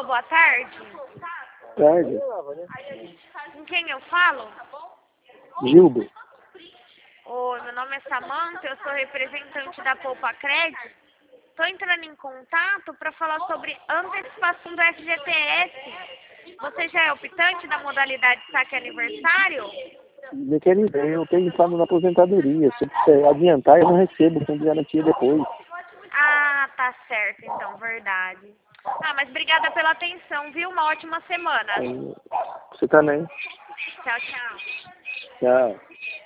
Alô, boa tarde. Tarde. Com quem eu falo? Gildo. Oi, meu nome é Samanta, eu sou representante da Poupa Crédito. Estou entrando em contato para falar sobre antecipação do FGTS. Você já é optante da modalidade saque aniversário? Me querem ver, eu tenho entrado na aposentadoria. Se você adiantar, eu não recebo com garantia depois. Ah, tá certo, então, verdade. Ah, mas obrigada pela atenção, viu? Uma ótima semana. Você também. Tchau, tchau. Tchau.